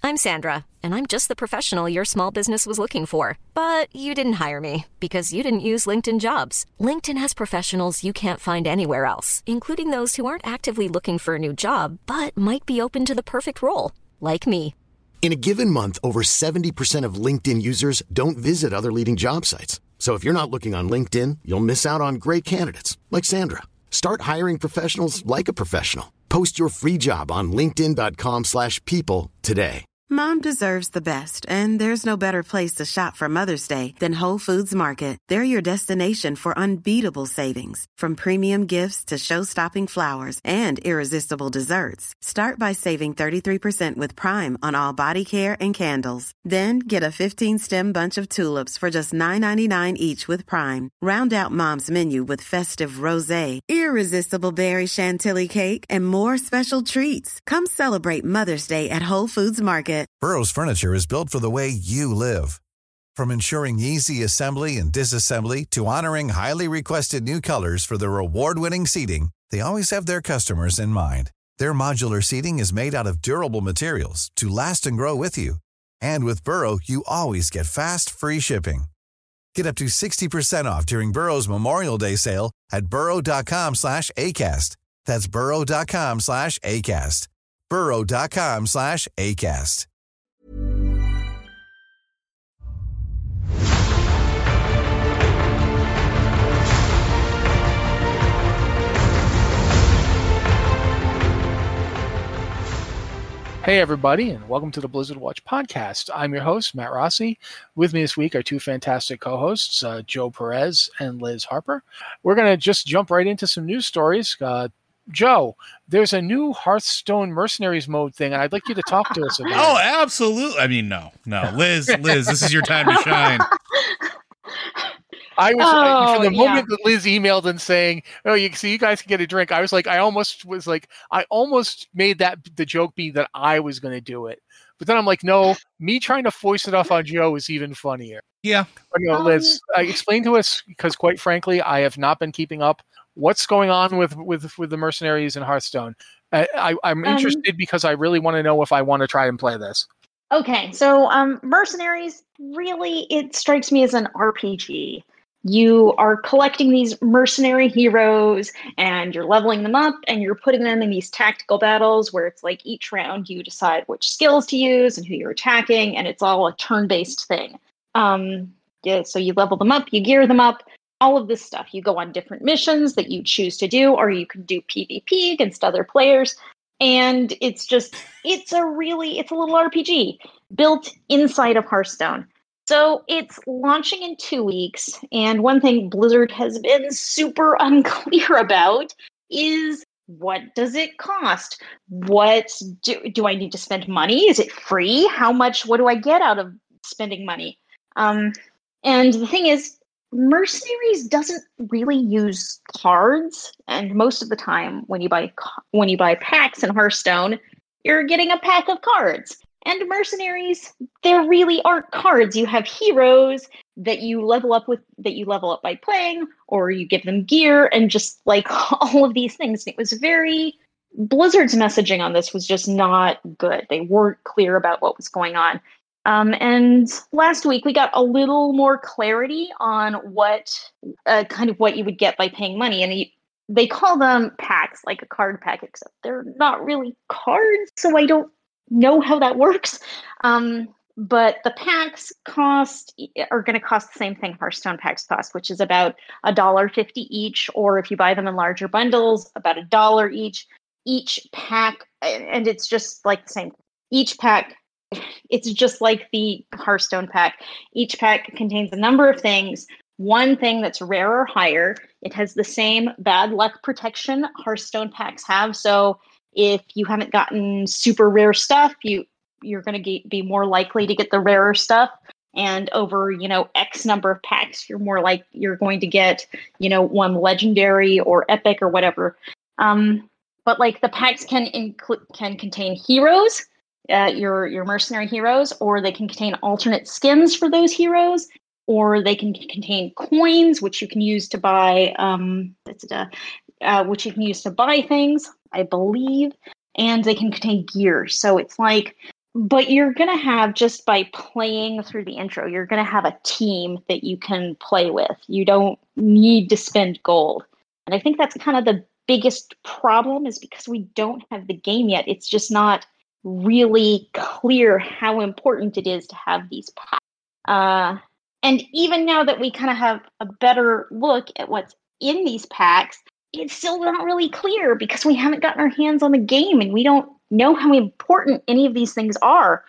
I'm Sandra, and I'm just the professional your small business was looking for. But you didn't hire me because you didn't use LinkedIn Jobs. LinkedIn has professionals you can't find anywhere else, including those who aren't actively looking for a new job, but might be open to the perfect role, like me. In a given month, over 70% of LinkedIn users don't visit other leading job sites. So if you're not looking on LinkedIn, you'll miss out on great candidates like Sandra. Start hiring professionals like a professional. Post your free job on linkedin.com/people today. Mom deserves the best, and there's no better place to shop for Mother's Day than Whole Foods Market. They're your destination for unbeatable savings, from premium gifts to show-stopping flowers and irresistible desserts. Start by saving 33% with Prime on all body care and candles. Then get a 15-stem bunch of tulips for just $9.99 each with Prime. Round out Mom's menu with festive rosé, irresistible berry chantilly cake, and more special treats. Come celebrate Mother's Day at Whole Foods Market. Burrow's furniture is built for the way you live. From ensuring easy assembly and disassembly to honoring highly requested new colors for their award-winning seating, they always have their customers in mind. Their modular seating is made out of durable materials to last and grow with you. And with Burrow, you always get fast, free shipping. Get up to 60% off during Burrow's Memorial Day sale at burrow.com/ACAST. That's burrow.com/ACAST. burrow.com/ACAST. Hey everybody, and welcome to the Blizzard Watch podcast. I'm your host, Matt Rossi. With me this week are two fantastic co-hosts, Joe Perez and Liz Harper. We're going to just jump right into some news stories. Joe, there's a new Hearthstone Mercenaries mode thing, and I'd like you to talk to us about it. Oh, absolutely. I mean, no. Liz, this is your time to shine. I was from the moment that Liz emailed and saying, "Oh, you guys can get a drink." I was like, I almost made that the joke be that I was going to do it, but then I'm like, no, me trying to foist it off on Joe is even funnier. Yeah. But no, Liz, explain to us, because quite frankly, I have not been keeping up. What's going on with the Mercenaries in Hearthstone? I'm interested because I really want to know if I want to try and play this. Okay, so Mercenaries, really, it strikes me as an RPG. You are collecting these mercenary heroes, and you're leveling them up, and you're putting them in these tactical battles where it's like each round you decide which skills to use and who you're attacking, and it's all a turn-based thing. So you level them up, you gear them up, all of this stuff. You go on different missions that you choose to do, or you can do PvP against other players. And it's a little RPG built inside of Hearthstone. So it's launching in 2 weeks. And one thing Blizzard has been super unclear about is, what does it cost? What do I need to spend money? Is it free? How much? What do I get out of spending money? And the thing is, Mercenaries doesn't really use cards, and most of the time when you buy packs in Hearthstone, you're getting a pack of cards. And Mercenaries, there really aren't cards. You have heroes that you level up by playing, or you give them gear, and just like all of these things. It was Blizzard's messaging on this was just not good. They weren't clear about what was going on. And last week we got a little more clarity on what you would get by paying money. And they call them packs, like a card pack, except they're not really cards. So I don't know how that works. But the packs are going to cost the same thing Hearthstone packs cost, which is about $1.50 each. Or if you buy them in larger bundles, about $1 each. Each pack, and it's just like the same. Each pack, it's just like the Hearthstone pack. Each pack contains a number of things. One thing that's rare or higher. It has the same bad luck protection Hearthstone packs have. So if you haven't gotten super rare stuff, you're going to be more likely to get the rarer stuff. And over, X number of packs, you're going to get, one legendary or epic or whatever. But like the packs can contain heroes, your mercenary heroes, or they can contain alternate skins for those heroes, or they can contain coins, which you can use to buy, things, I believe, and they can contain gear. So it's like But you're going to have, just by playing through the intro, you're going to have a team that you can play with. You don't need to spend gold. And I think that's kind of the biggest problem, is because we don't have the game yet. It's just not really clear how important it is to have these packs. And even now that we kind of have a better look at what's in these packs, it's still not really clear because we haven't gotten our hands on the game and we don't know how important any of these things are.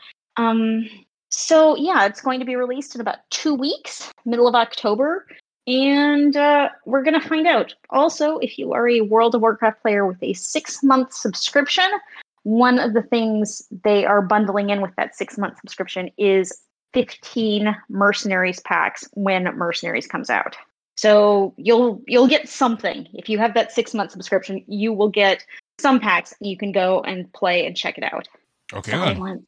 So yeah, it's going to be released in about 2 weeks, middle of October, and we're going to find out. Also, if you are a World of Warcraft player with a 6-month subscription, one of the things they are bundling in with that 6-month subscription is 15 Mercenaries packs when Mercenaries comes out. So you'll get something. If you have that 6-month subscription, you will get some packs. You can go and play and check it out. Okay, then.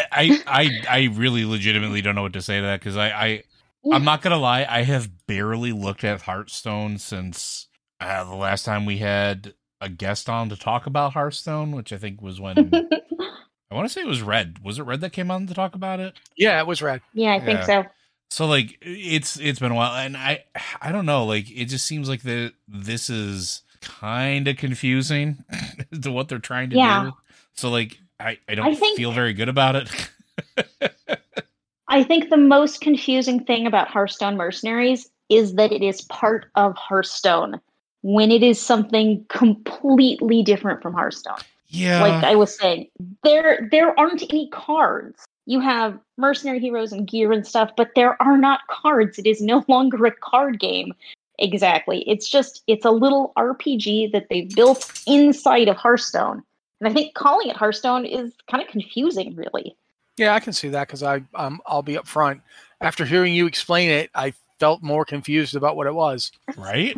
I really legitimately don't know what to say to that, because I'm not gonna lie, I have barely looked at Hearthstone since the last time we had a guest on to talk about Hearthstone, which I think was when I want to say it was Red. Was it Red that came on to talk about it? Yeah, it was Red. Yeah, I think so. So like it's been a while, and I don't know, like it just seems like this is kind of confusing to what they're trying to do. So like I don't feel very good about it. I think the most confusing thing about Hearthstone Mercenaries is that it is part of Hearthstone when it is something completely different from Hearthstone. Yeah. Like I was saying, there aren't any cards. You have mercenary heroes and gear and stuff, but there are not cards. It is no longer a card game. Exactly. It's a little RPG that they built inside of Hearthstone. And I think calling it Hearthstone is kind of confusing, really. Yeah, I can see that, because I'll be up front. After hearing you explain it, I felt more confused about what it was. Right.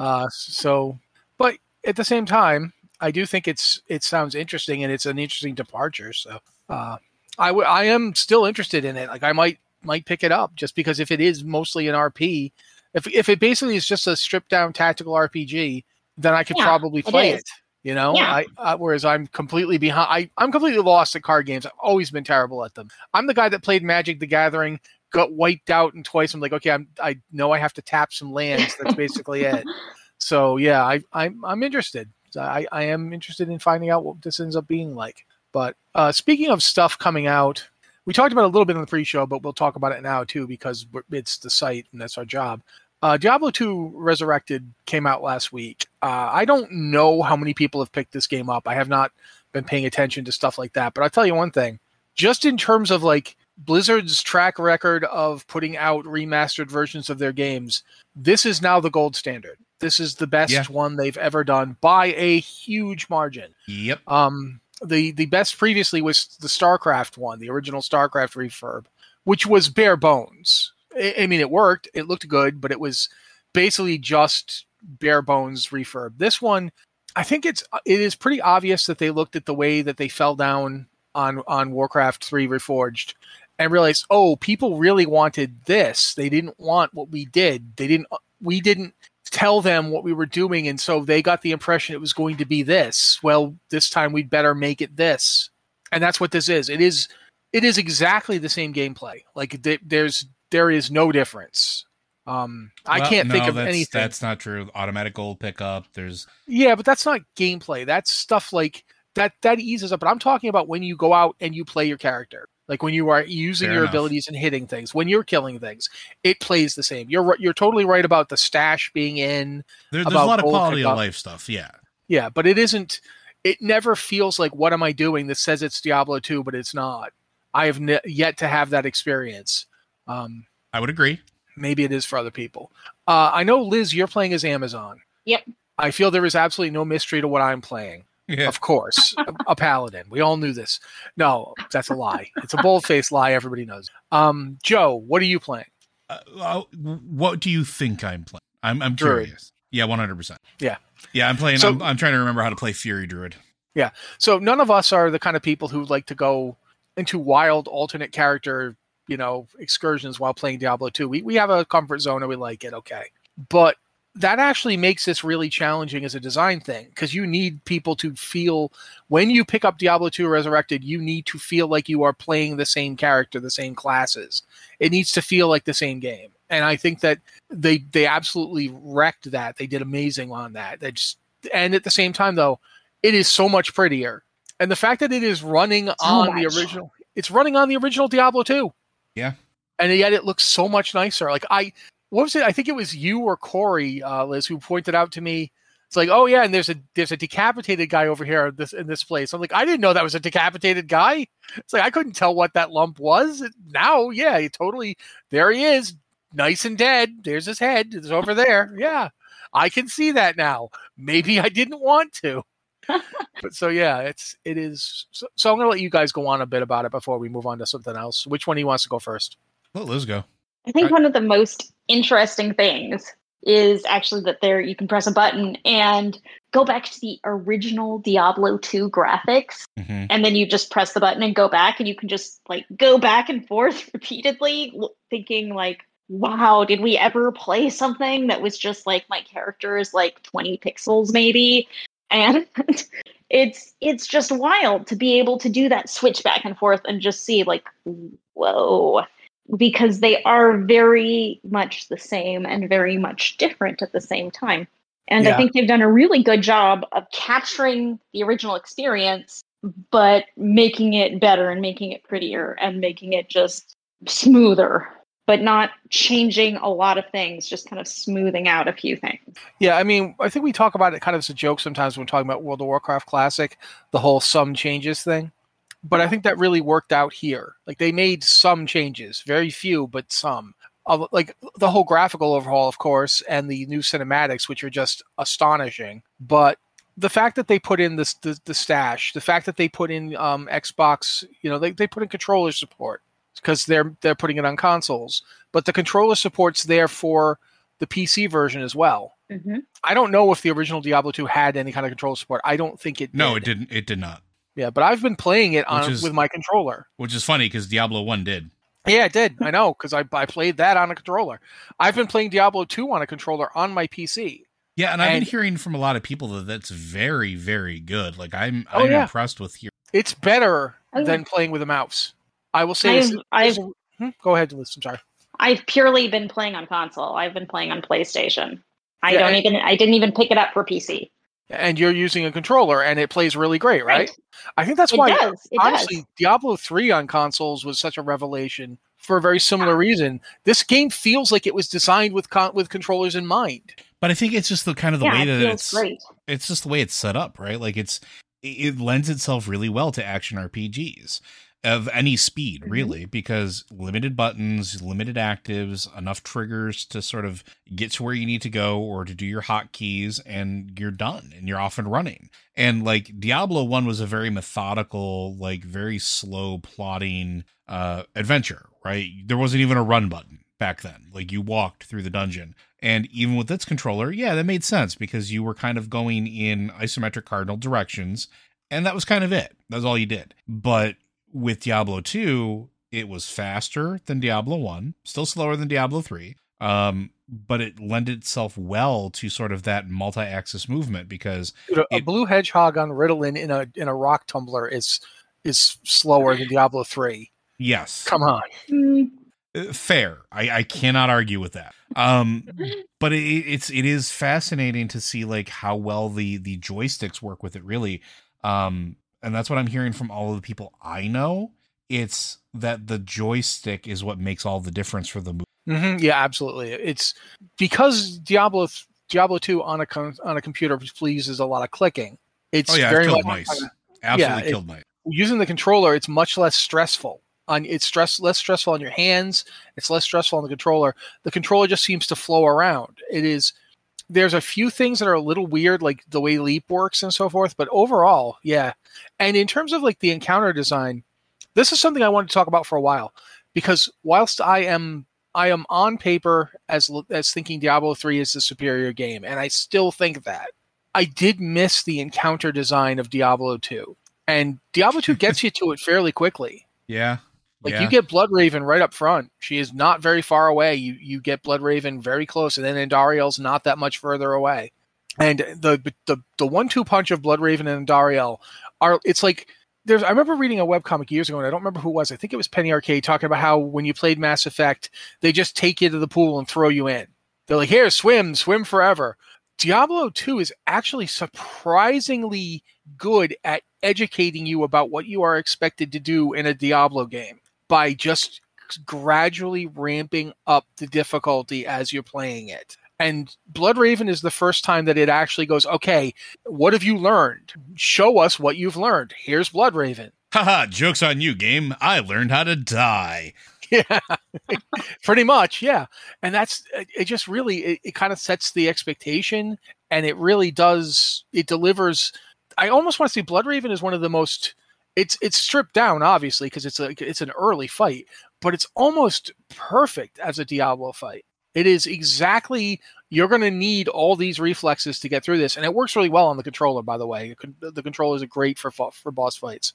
But at the same time, I do think it sounds interesting, and it's an interesting departure. So I am still interested in it. Like I might pick it up, just because if it is mostly an RP, if it basically is just a stripped down tactical RPG, then I could probably play it. You know, whereas I'm completely behind. I'm completely lost at card games. I've always been terrible at them. I'm the guy that played Magic the Gathering, got wiped out, and twice I'm like, okay, I know I have to tap some lands. That's basically it. So yeah, I'm interested. I am interested in finding out what this ends up being like. But speaking of stuff coming out, we talked about it a little bit in the pre-show, but we'll talk about it now too, because it's the site and that's our job. Diablo 2 Resurrected came out last week. I don't know how many people have picked this game up. I have not been paying attention to stuff like that. But I'll tell you one thing. Just in terms of like Blizzard's track record of putting out remastered versions of their games, this is now the gold standard. This is the best one they've ever done by a huge margin. Yep. The best previously was the StarCraft one, the original StarCraft refurb, which was bare bones. I mean, it worked. It looked good, but it was basically just bare bones refurb. This one, I think it is pretty obvious that they looked at the way that they fell down on Warcraft 3 Reforged and realized, oh, people really wanted this. They didn't want what we did. We didn't tell them what we were doing, and so they got the impression it was going to be this. Well, this time we'd better make it this. And that's what this is. It is exactly the same gameplay. Like there is no difference. I can't think of anything. That's not true. Automatic gold pickup. Yeah, but that's not gameplay. That's stuff like that eases up. But I'm talking about when you go out and you play your character. Like when you are using your abilities and hitting things, when you're killing things, it plays the same. You're totally right about the stash being in. There's a lot of quality of life stuff. Yeah. Yeah, but it isn't. It never feels like, what am I doing? This says it's Diablo 2, but it's not. I have yet to have that experience. I would agree. Maybe it is for other people. I know, Liz, you're playing as Amazon. Yep. I feel there is absolutely no mystery to what I'm playing. Yeah. Of course, a paladin. We all knew this. No, that's a lie. It's a bold-faced lie. Everybody knows. Joe, what are you playing? What do you think I'm playing? I'm curious. Yeah, 100%. Yeah. Yeah, I'm playing. So, I'm trying to remember how to play Fury Druid. Yeah. So none of us are the kind of people who like to go into wild alternate character, excursions while playing Diablo 2. We have a comfort zone and we like it. Okay. But that actually makes this really challenging as a design thing, because you need people to feel, when you pick up Diablo 2 Resurrected, you need to feel like you are playing the same character, the same classes. It needs to feel like the same game. And I think that they absolutely wrecked that. They did amazing on that. And at the same time, though, it is so much prettier. And the fact that it is running on the original, it's running on the original Diablo 2. Yeah. And yet it looks so much nicer. Like what was it? I think it was you or Corey, Liz, who pointed out to me. It's like, oh yeah, and there's a decapitated guy over here in this place. I'm like, I didn't know that was a decapitated guy. It's like I couldn't tell what that lump was. Now, yeah, there he is, nice and dead. There's his head. It's over there. Yeah, I can see that now. Maybe I didn't want to. But so yeah, it is. So I'm gonna let you guys go on a bit about it before we move on to something else. Which one of you wants to go first? Let Liz go. I think one of the most interesting things is actually that you can press a button and go back to the original Diablo 2 graphics. Mm-hmm. And then you just press the button and go back, and you can just like go back and forth repeatedly, thinking like, wow, did we ever play something that was just like my character is like 20 pixels maybe? And it's just wild to be able to do that switch back and forth and just see like, whoa, because they are very much the same and very much different at the same time. And I think they've done a really good job of capturing the original experience, but making it better and making it prettier and making it just smoother, but not changing a lot of things, just kind of smoothing out a few things. Yeah, I mean, I think we talk about it kind of as a joke sometimes when talking about World of Warcraft Classic, the whole some changes thing. But I think that really worked out here. Like, they made some changes, very few, but some. Like, the whole graphical overhaul, of course, and the new cinematics, which are just astonishing. But the fact that they put in the stash, the fact that they put in Xbox, they put in controller support, because they're putting it on consoles. But the controller support's there for the PC version as well. Mm-hmm. I don't know if the original Diablo 2 had any kind of controller support. I don't think it did. No, it didn't. It did not. Yeah, but I've been playing it with my controller. Which is funny, because Diablo 1 did. Yeah, it did. I know, because I played that on a controller. I've been playing Diablo 2 on a controller on my PC. Yeah, and I've been hearing from a lot of people that's very, very good. Like, I'm impressed with your... It's better than playing with a mouse. I will say... Go ahead, Liz. I'm sorry. I've purely been playing on console. I've been playing on PlayStation. I didn't even pick it up for PC. And you're using a controller, and it plays really great, right? I think that's why, honestly, Diablo 3 on consoles was such a revelation for a very similar reason. This game feels like it was designed with controllers in mind. But I think it's just the kind of the way that it's great. It's just the way it's set up, right? Like it lends itself really well to action RPGs of any speed, really, because limited buttons, limited actives, enough triggers to sort of get to where you need to go or to do your hotkeys, and you're done and you're off and running. And like Diablo 1 was a very methodical, like very slow plotting adventure, right? There wasn't even a run button back then. Like, you walked through the dungeon. And even with its controller, yeah, that made sense, because you were kind of going in isometric cardinal directions, and that was kind of it. That's all you did. But with Diablo 2, it was faster than Diablo 1, still slower than Diablo 3, but it lent itself well to sort of that multi-axis movement, because a blue hedgehog on Ritalin in a rock tumbler is slower than Diablo 3. Yes. Come on. Fair. I cannot argue with that. But it is fascinating to see like how well the joysticks work with it, really. And that's what I'm hearing from all of the people I know. It's that the joystick is what makes all the difference for the movie. Mm-hmm. Yeah, absolutely. It's because Diablo 2 on a computer pleases a lot of clicking. It's very killed much mice. Absolutely killed mice. Using the controller, it's much less stressful. It's less stressful on your hands. It's less stressful on the controller. The controller just seems to flow around. There's a few things that are a little weird, like the way leap works and so forth, but overall, yeah. And in terms of like the encounter design, this is something I wanted to talk about for a while, because whilst I am on paper as thinking Diablo 3 is the superior game, and I still think that, I did miss the encounter design of Diablo 2. And Diablo 2 gets you to it fairly quickly. Yeah. Like you get Bloodraven right up front. She is not very far away. You get Bloodraven very close, and then Andariel's not that much further away. And the 1-2 punch of Bloodraven and Andariel it's like I remember reading a webcomic years ago, and I don't remember who it was. I think it was Penny Arcade talking about how when you played Mass Effect, they just take you to the pool and throw you in. They're like, here, swim forever. Diablo 2 is actually surprisingly good at educating you about what you are expected to do in a Diablo game by just gradually ramping up the difficulty as you're playing it. And Bloodraven is the first time that it actually goes, okay, what have you learned? Show us what you've learned. Here's Bloodraven. Haha, joke's on you, game. I learned how to die. Yeah, pretty much, yeah. And it just really, it kind of sets the expectation, and it really does, it delivers. I almost want to say Bloodraven is one of the most, it's stripped down, obviously, because it's an early fight, but it's almost perfect as a Diablo fight. It is exactly, you're going to need all these reflexes to get through this, and it works really well on the controller, by the way. The controllers are great for boss fights.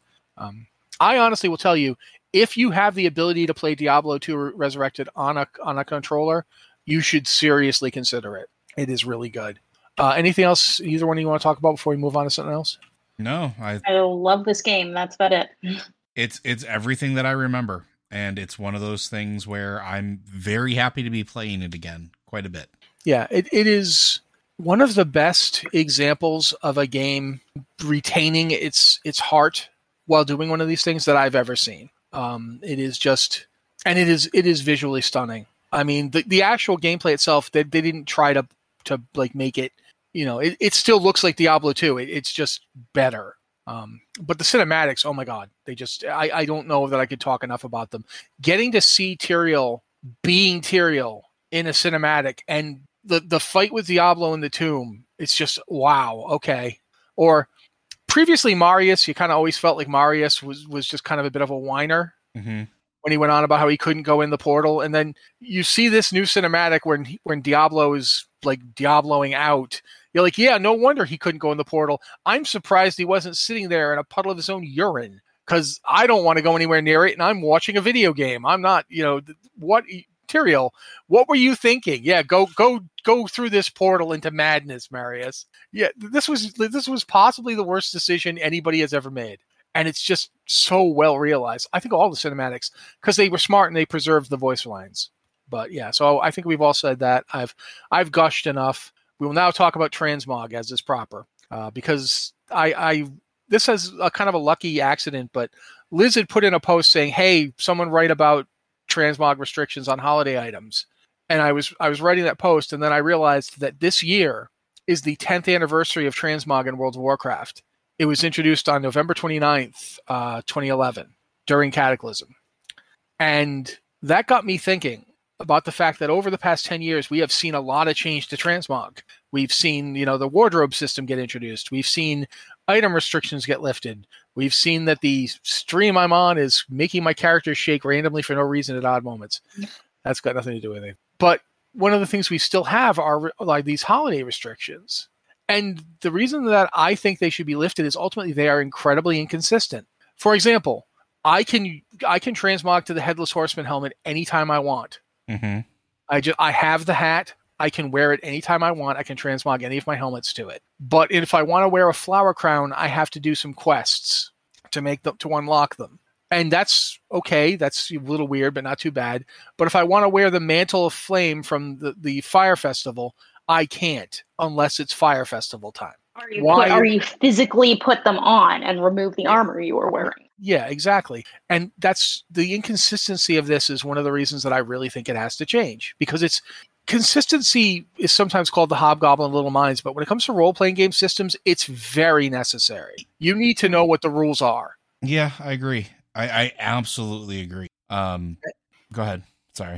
I honestly will tell you, if you have the ability to play Diablo 2 Resurrected on a controller, you should seriously consider it. It is really good. Anything else either one of you want to talk about before we move on to something else? No, I love this game. That's about it. It's everything that I remember, and it's one of those things where I'm very happy to be playing it again quite a bit. Yeah, it is one of the best examples of a game retaining its heart while doing one of these things that I've ever seen. It is just, and it is visually stunning. I mean, the actual gameplay itself, they didn't try to like make it, it still looks like Diablo 2. It's just better. But the cinematics, oh my God, I don't know that I could talk enough about them. Getting to see Tyrael being Tyrael in a cinematic, and the fight with Diablo in the tomb, it's just, wow, okay. Or previously Marius, you kind of always felt like Marius was just kind of a bit of a whiner. Mm-hmm. When he went on about how he couldn't go in the portal. And then you see this new cinematic when Diablo is like Diabloing out. You're like, yeah, no wonder he couldn't go in the portal. I'm surprised he wasn't sitting there in a puddle of his own urine, because I don't want to go anywhere near it, and I'm watching a video game. I'm not, Tyrael, what were you thinking? Yeah, go through this portal into madness, Marius. Yeah, this was possibly the worst decision anybody has ever made. And it's just so well realized. I think all the cinematics, because they were smart and they preserved the voice lines. But yeah, so I think we've all said that. I've gushed enough. We will now talk about transmog as is proper, because this has a kind of a lucky accident. But Liz had put in a post saying, "Hey, someone write about transmog restrictions on holiday items." And I was writing that post, and then I realized that this year is the 10th anniversary of transmog in World of Warcraft. It was introduced on November 29th, 2011, during Cataclysm. And that got me thinking about the fact that over the past 10 years, we have seen a lot of change to transmog. We've seen, the wardrobe system get introduced. We've seen item restrictions get lifted. We've seen that the stream I'm on is making my characters shake randomly for no reason at odd moments. That's got nothing to do with it. But one of the things we still have are like these holiday restrictions. And the reason that I think they should be lifted is ultimately they are incredibly inconsistent. For example, I can transmog to the Headless Horseman helmet anytime I want. Mm-hmm. I have the hat. I can wear it anytime I want. I can transmog any of my helmets to it. But if I want to wear a flower crown, I have to do some quests to unlock them. And that's okay. That's a little weird, but not too bad. But if I want to wear the Mantle of Flame from the Fire Festival, I can't unless it's Fire Festival time. Are you physically put them on and remove the armor you were wearing? Yeah, exactly. And that's the inconsistency of this is one of the reasons that I really think it has to change, because consistency is sometimes called the hobgoblin of little minds, but when it comes to role-playing game systems, it's very necessary. You need to know what the rules are. Yeah, I agree. I absolutely agree. Go ahead. Sorry.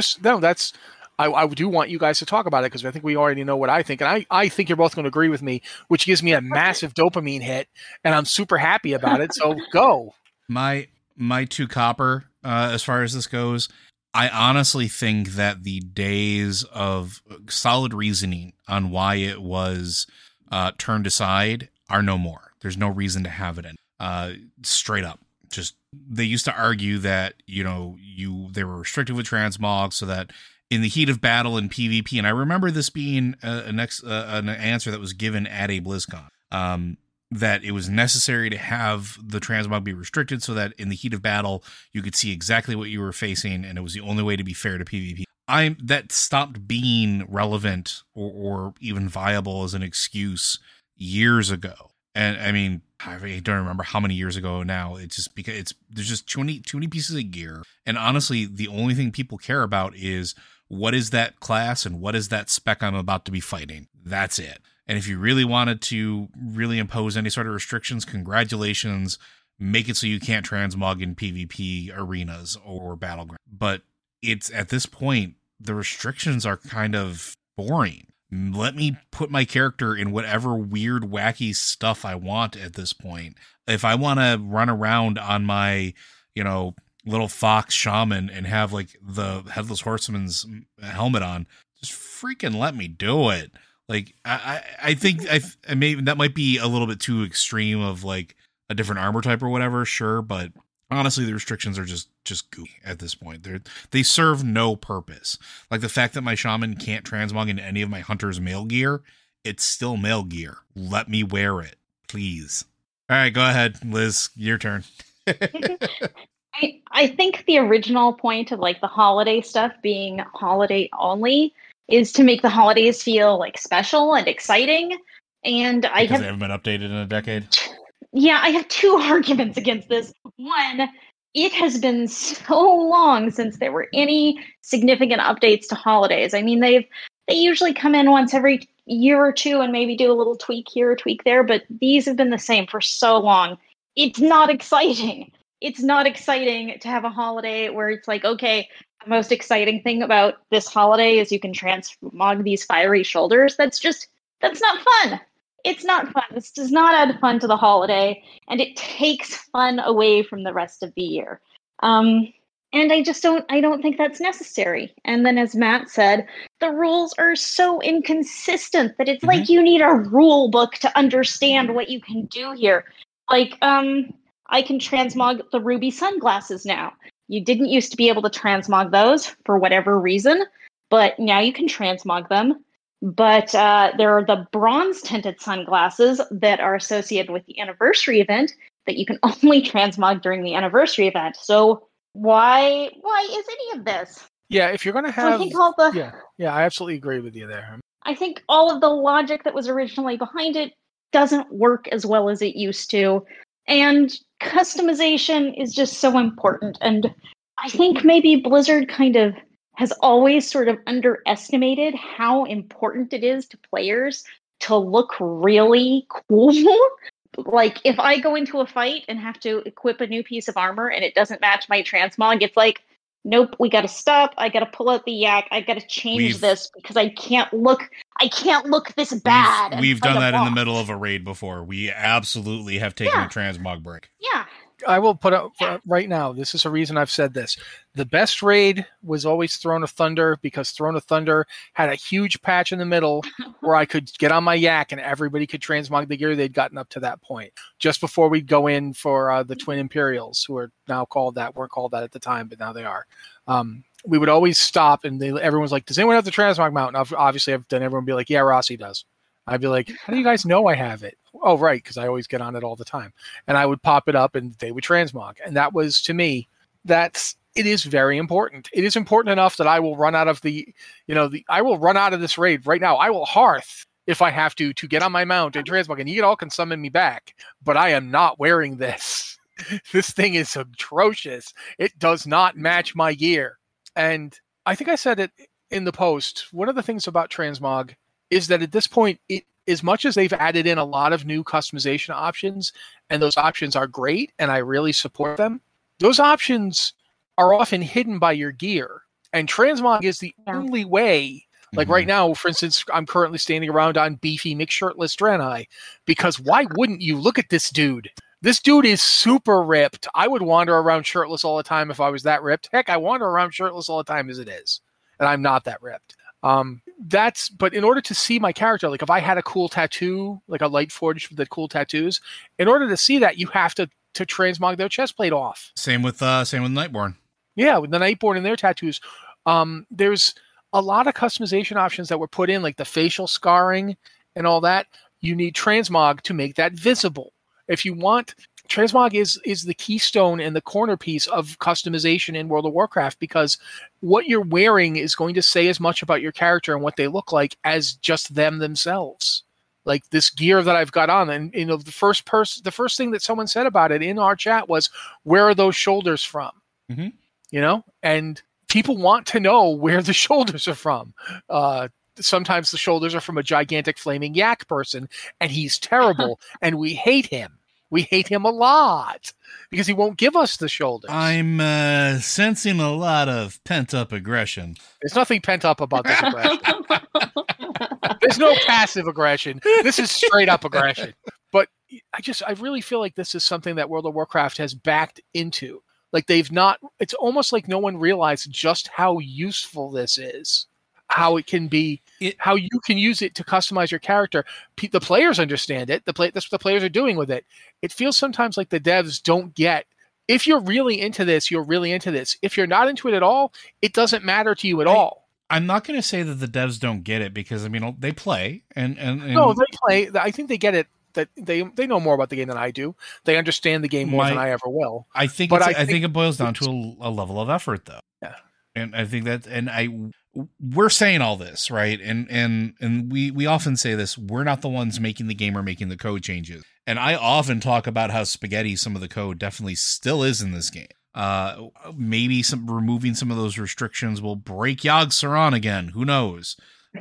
I do want you guys to talk about it, because I think we already know what I think. And I think you're both going to agree with me, which gives me a massive dopamine hit, and I'm super happy about it. So go. My 2 copper, as far as this goes, I honestly think that the days of solid reasoning on why it was turned aside are no more. There's no reason to have it in. Straight up. they used to argue that, they were restricted with transmog so that in the heat of battle in PvP, and I remember this being an answer that was given at a BlizzCon, that it was necessary to have the transmog be restricted so that in the heat of battle, you could see exactly what you were facing, and it was the only way to be fair to PvP. That stopped being relevant or even viable as an excuse years ago. And I mean, I don't remember how many years ago now. It's just because there's just too many pieces of gear. And honestly, the only thing people care about is what is that class and what is that spec I'm about to be fighting. That's it. And if you really wanted to really impose any sort of restrictions, congratulations. Make it so you can't transmog in PvP arenas or battlegrounds. But it's at this point, the restrictions are kind of boring. Let me put my character in whatever weird, wacky stuff I want at this point. If I want to run around on my, little fox shaman and have like the Headless Horseman's helmet on, just freaking let me do it. Like, I think maybe that might be a little bit too extreme of like a different armor type or whatever. Sure. But honestly, the restrictions are just goofy at this point. They serve no purpose. Like the fact that my shaman can't transmog into any of my hunter's mail gear, it's still mail gear. Let me wear it, please. All right, go ahead, Liz. Your turn. I think the original point of like the holiday stuff being holiday only is to make the holidays feel like special and exciting. And they haven't been updated in a decade. Yeah, I have two arguments against this. One, it has been so long since there were any significant updates to holidays. I mean, they usually come in once every year or two and maybe do a little tweak here or tweak there, but these have been the same for so long. It's not exciting. It's not exciting to have a holiday where it's like, okay, the most exciting thing about this holiday is you can transmog these fiery shoulders. That's not fun. It's not fun. This does not add fun to the holiday, and it takes fun away from the rest of the year. And I don't think that's necessary. And then as Matt said, the rules are so inconsistent that it's like you need a rule book to understand what you can do here. Like, I can transmog the ruby sunglasses now. You didn't used to be able to transmog those for whatever reason, but now you can transmog them. But there are the bronze tinted sunglasses that are associated with the anniversary event that you can only transmog during the anniversary event. So why is any of this? Yeah, if you're going to have... Yeah, I absolutely agree with you there. I think all of the logic that was originally behind it doesn't work as well as it used to. And customization is just so important. And I think maybe Blizzard kind of has always sort of underestimated how important it is to players to look really cool. Like, if I go into a fight and have to equip a new piece of armor and it doesn't match my transmog, it's like, nope, we gotta stop. I gotta pull out the yak. I gotta change this because I can't look this bad. We've done that in the middle of a raid before. We absolutely have taken a transmog break. Yeah. I will put up right now. This is a reason I've said this. The best raid was always Throne of Thunder because Throne of Thunder had a huge patch in the middle where I could get on my yak and everybody could transmog the gear they'd gotten up to that point. Just before we'd go in for the Twin Imperials, who are now called that, weren't called that at the time, but now they are. We would always stop and everyone's like, does anyone have the transmog mount? And obviously I've done everyone be like, yeah, Rossi does. I'd be like, how do you guys know I have it? Oh, right, because I always get on it all the time. And I would pop it up and they would transmog. And that was, to me, it is very important. It is important enough that I will run out of I will run out of this raid right now. I will hearth if I have to get on my mount and transmog. And you all can summon me back. But I am not wearing this. This thing is atrocious. It does not match my gear. And I think I said it in the post. One of the things about transmog is that at this point, as much as they've added in a lot of new customization options, and those options are great, and I really support them, those options are often hidden by your gear. And transmog is the only way. Like right now, for instance, I'm currently standing around on beefy McShirtless Draenei, because why wouldn't you? Look at this dude. This dude is super ripped. I would wander around shirtless all the time if I was that ripped. Heck, I wander around shirtless all the time as it is, and I'm not that ripped. But in order to see my character, like if I had a cool tattoo, like a Light Forge with the cool tattoos, in order to see that, you have to to transmog their chest plate off. Same with Nightborn. Yeah, with the Nightborn and their tattoos. There's a lot of customization options that were put in, like the facial scarring and all that. You need transmog to make that visible. If you want, transmog is the keystone and the corner piece of customization in World of Warcraft, because what you're wearing is going to say as much about your character and what they look like as just them themselves. Like this gear that I've got on, and you know, the first thing that someone said about it in our chat was, "Where are those shoulders from?" Mm-hmm. You know, and people want to know where the shoulders are from. Sometimes the shoulders are from a gigantic flaming yak person, and he's terrible, and we hate him. We hate him a lot because he won't give us the shoulders. I'm sensing a lot of pent-up aggression. There's nothing pent up about this aggression. There's no passive aggression. This is straight up aggression. But I really feel like this is something that World of Warcraft has backed into. Like it's almost like no one realized just how useful this is. How it can be, how you can use it to customize your character. The players understand it. That's what the players are doing with it. It feels sometimes like the devs don't get, if you're really into this, you're really into this. If you're not into it at all, it doesn't matter to you at all. I'm not going to say that the devs don't get it, because I mean, they play and no, they play. I think they get it. That they know more about the game than I do. They understand the game more than I ever will. I think it boils down to a level of effort, though. Yeah, and I think that, we're saying all this, right? And we often say this: we're not the ones making the game or making the code changes. And I often talk about how spaghetti some of the code definitely still is in this game. Maybe removing some of those restrictions will break Yogg-Saron again. Who knows?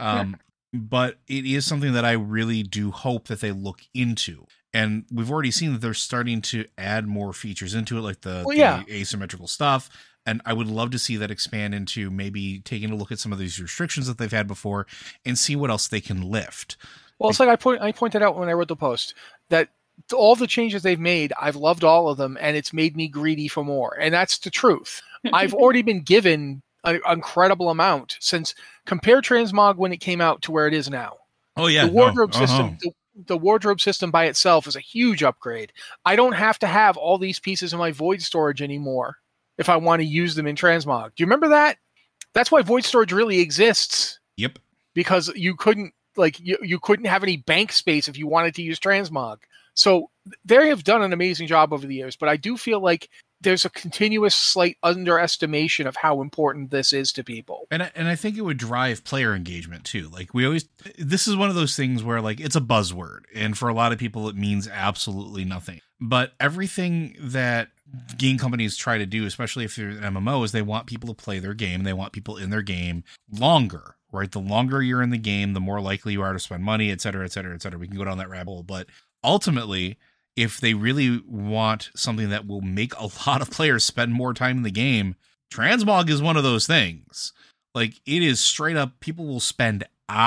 But it is something that I really do hope that they look into. And we've already seen that they're starting to add more features into it, like the asymmetrical stuff. And I would love to see that expand into maybe taking a look at some of these restrictions that they've had before and see what else they can lift. Well, it's like I pointed out when I wrote the post that all the changes they've made, I've loved all of them, and it's made me greedy for more. And that's the truth. I've already been given an incredible amount since compare Transmog when it came out to where it is now. Oh yeah. The wardrobe system, the wardrobe system by itself is a huge upgrade. I don't have to have all these pieces in my void storage anymore if I want to use them in Transmog. Do you remember that? That's why void storage really exists. Yep. Because you couldn't you couldn't have any bank space if you wanted to use Transmog. So they have done an amazing job over the years, but I do feel like there's a continuous slight underestimation of how important this is to people. And I think it would drive player engagement too. Like this is one of those things where like it's a buzzword, and for a lot of people it means absolutely nothing. But everything that game companies try to do, especially if they're an MMO, is they want people to play their game. They want people in their game longer, right? The longer you're in the game, the more likely you are to spend money, et cetera, et cetera, et cetera. We can go down that rabbit hole, but ultimately, if they really want something that will make a lot of players spend more time in the game, Transmog is one of those things. Like, it is straight up, people will spend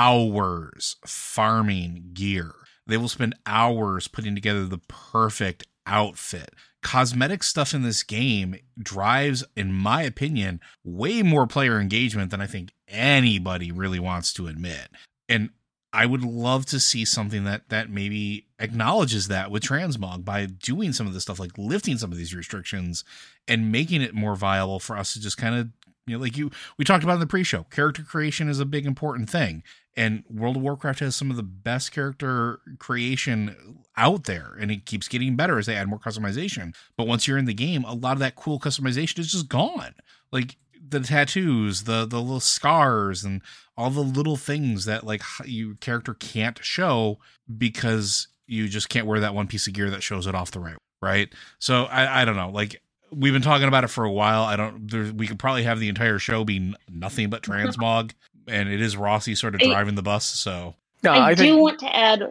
hours farming gear. They will spend hours putting together the perfect outfit. Cosmetic stuff in this game drives, in my opinion, way more player engagement than I think anybody really wants to admit. And I would love to see something that maybe acknowledges that with Transmog by doing some of this stuff, like lifting some of these restrictions and making it more viable for us to just kind of, we talked about in the pre-show, character creation is a big important thing. And World of Warcraft has some of the best character creation out there, and it keeps getting better as they add more customization. But once you're in the game, a lot of that cool customization is just gone. Like the tattoos, the little scars, and all the little things that like your character can't show because you just can't wear that one piece of gear that shows it off the right? So I don't know. Like, we've been talking about it for a while. We could probably have the entire show be nothing but Transmog, and it is Rossi sort of driving the bus. So no, I do want to add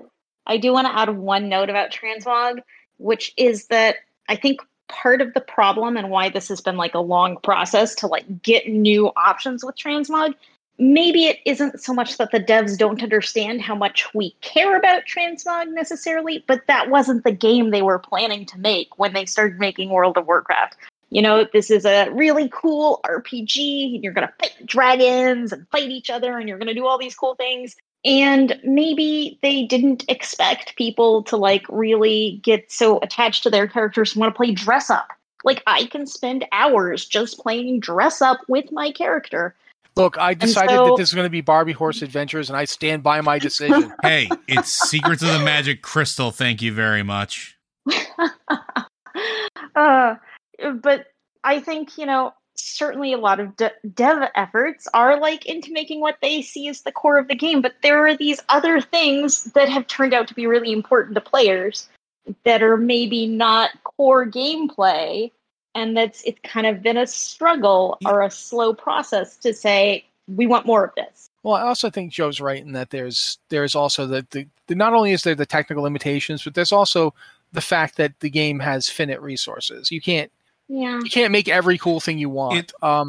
one note about Transmog, which is that I think part of the problem and why this has been like a long process to like get new options with Transmog, maybe it isn't so much that the devs don't understand how much we care about Transmog necessarily, but that wasn't the game they were planning to make when they started making World of Warcraft. This is a really cool RPG, and you're going to fight dragons and fight each other, and you're going to do all these cool things. And maybe they didn't expect people to like really get so attached to their characters and want to play dress up. Like, I can spend hours just playing dress up with my character. Look, I decided that this is going to be Barbie Horse Adventures, and I stand by my decision. Hey, it's Secrets of the Magic Crystal. Thank you very much. But I think, certainly a lot of dev efforts are like into making what they see as the core of the game. But there are these other things that have turned out to be really important to players that are maybe not core gameplay. And it's kind of been a struggle or a slow process to say, we want more of this. Well, I also think Joe's right in that there's also the not only is there the technical limitations, but there's also the fact that the game has finite resources. You can't make every cool thing you want.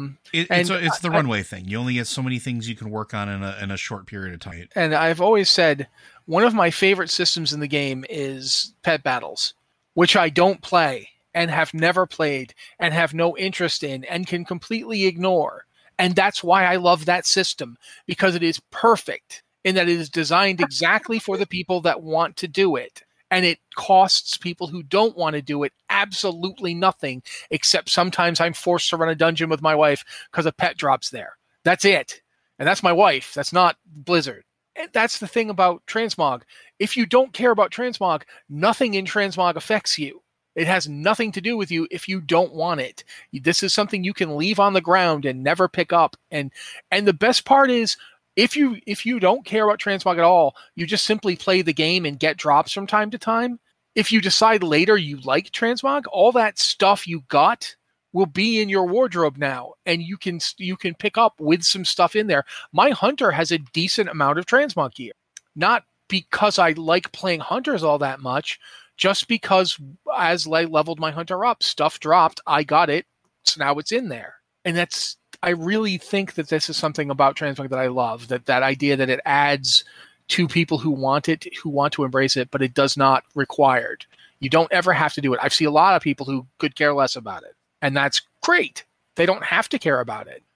It's the runway thing. You only get so many things you can work on in a short period of time. And I've always said one of my favorite systems in the game is pet battles, which I don't play and have never played and have no interest in and can completely ignore. And that's why I love that system, because it is perfect in that it is designed exactly for the people that want to do it. And it costs people who don't want to do it absolutely nothing, except sometimes I'm forced to run a dungeon with my wife because a pet drops there. That's it. And that's my wife. That's not Blizzard. And that's the thing about Transmog. If you don't care about Transmog, nothing in Transmog affects you. It has nothing to do with you if you don't want it. This is something you can leave on the ground and never pick up. And the best part is, if you don't care about Transmog at all, you just simply play the game and get drops from time to time. If you decide later you like Transmog, all that stuff you got will be in your wardrobe now, and you can pick up with some stuff in there. My hunter has a decent amount of Transmog gear, not because I like playing hunters all that much, just because as I leveled my hunter up, stuff dropped, I got it, so now it's in there. And I really think that this is something about Transmog that I love, that idea that it adds to people who want it, who want to embrace it, but it does not require it. You don't ever have to do it. I've seen a lot of people who could care less about it, and that's great. They don't have to care about it.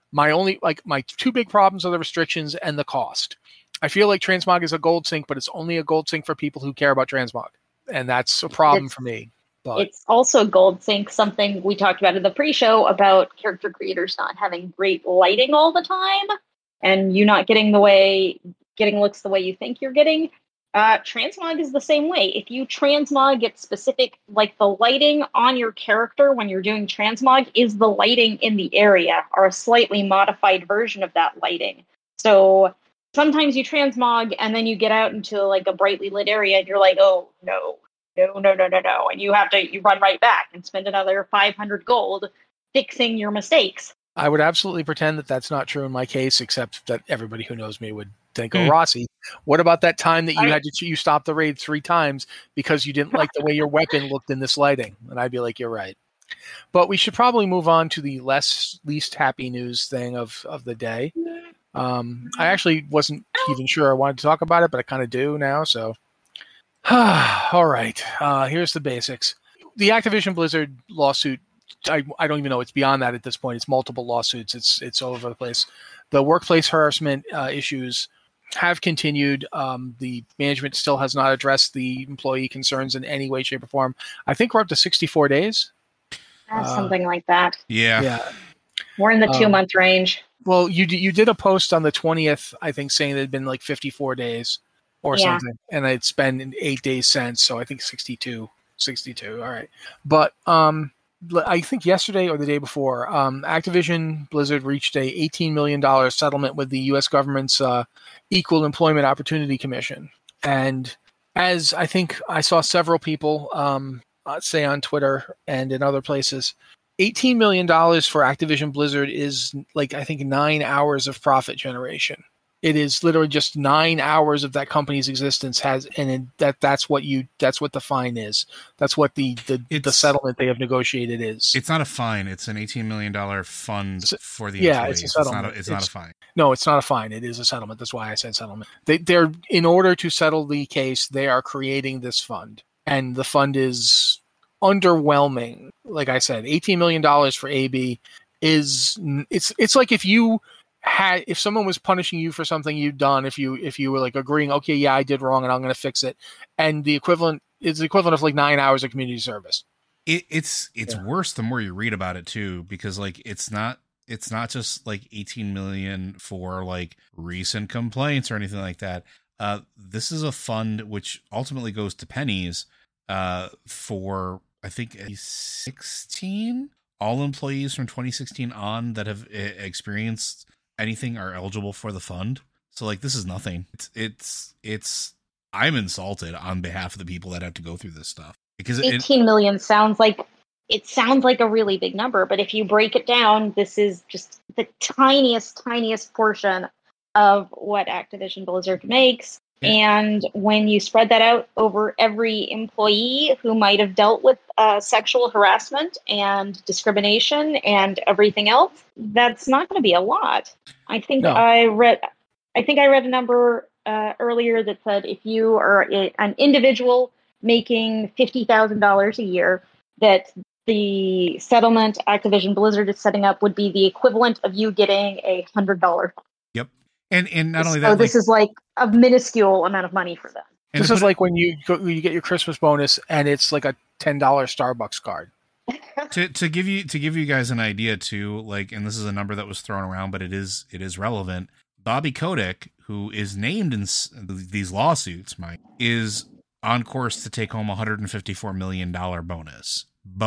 My two big problems are the restrictions and the cost. I feel like Transmog is a gold sink, but it's only a gold sink for people who care about Transmog. And that's a problem for me. But it's also gold sink, something we talked about in the pre-show about character creators not having great lighting all the time and you not getting looks the way you think you're getting. Transmog is the same way. If you transmog, it's specific, like the lighting on your character when you're doing transmog is the lighting in the area or a slightly modified version of that lighting. So sometimes you transmog and then you get out into like a brightly lit area and you're like, oh, no. And you run right back and spend another 500 gold fixing your mistakes. I would absolutely pretend that that's not true in my case, except that everybody who knows me would think, oh, Rossi, what about that time that you stopped the raid 3 times because you didn't like the way your weapon looked in this lighting? And I'd be like, you're right. But we should probably move on to the least happy news thing of the day. I actually wasn't even sure I wanted to talk about it, but I kind of do now, so... All right. Here's the basics. The Activision Blizzard lawsuit, I don't even know. It's beyond that at this point. It's multiple lawsuits. It's all over the place. The workplace harassment issues have continued. The management still has not addressed the employee concerns in any way, shape, or form. I think we're up to 64 days. Something like that. Yeah. We're in the 2-month range. Well, you did a post on the 20th, I think, saying that it had been like 54 days. Or something, and it's been 8 days since, so I think 62. All right, but I think yesterday or the day before, Activision Blizzard reached a $18 million settlement with the U.S. government's Equal Employment Opportunity Commission, and as I think I saw several people say on Twitter and in other places, $18 million for Activision Blizzard is like, I think, 9 hours of profit generation. It is literally just 9 hours of that company's existence that's what the fine is. That's what the settlement they have negotiated is. It's not a fine. It's an $18 million fund for the employees. It's a settlement. It's not a fine. No, it's not a fine. It is a settlement. That's why I said settlement. They're in order to settle the case, they are creating this fund, and the fund is underwhelming. Like I said, $18 million for AB it's like if you if someone was punishing you for something you'd done, if you were like agreeing, okay, yeah, I did wrong and I'm going to fix it, and the equivalent of like 9 hours of community service. It's worse the more you read about it too, because like it's not just like 18 million for like recent complaints or anything like that. This is a fund which ultimately goes to pennies for, I think, 16 all employees from 2016 on that have experienced anything are eligible for the fund. So like, this is nothing. It's I'm insulted on behalf of the people that have to go through this stuff, because 18 million sounds like a really big number, but if you break it down, this is just the tiniest portion of what Activision Blizzard makes. Yeah. And when you spread that out over every employee who might have dealt with sexual harassment and discrimination and everything else, that's not going to be a lot. I think I read a number earlier that said if you are an individual making $50,000 a year, that the settlement Activision Blizzard is setting up would be the equivalent of you getting $100. Yep. And not only that, this is like a minuscule amount of money for them. This is like when you get your Christmas bonus and it's like a $10 Starbucks card. to give you guys an idea too, like, and this is a number that was thrown around, but it is relevant. Bobby Kotick, who is named in these lawsuits, Mike, is on course to take home $154 million bonus.